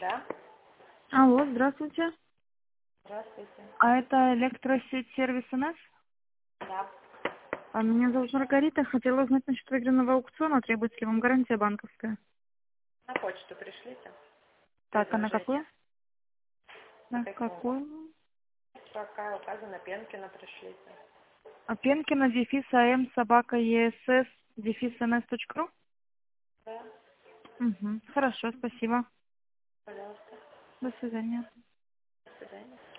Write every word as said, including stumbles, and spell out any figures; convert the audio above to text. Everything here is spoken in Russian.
Да? Алло, здравствуйте. Здравствуйте. А это электросеть сервис НС? Да. А меня зовут Маргарита. Хотела узнать насчет выигранного аукциона. Требуется ли вам гарантия банковская? На почту пришлите. Так, а на Предложение. какую? На На какую? какую? Какая указана, Пенкина пришлите. А Пенкина, дефис, ам, собака, ЕСС, дефис, нс точка ру? Да, Угу. Хорошо, спасибо. пожалуйста. До свидания. До свидания.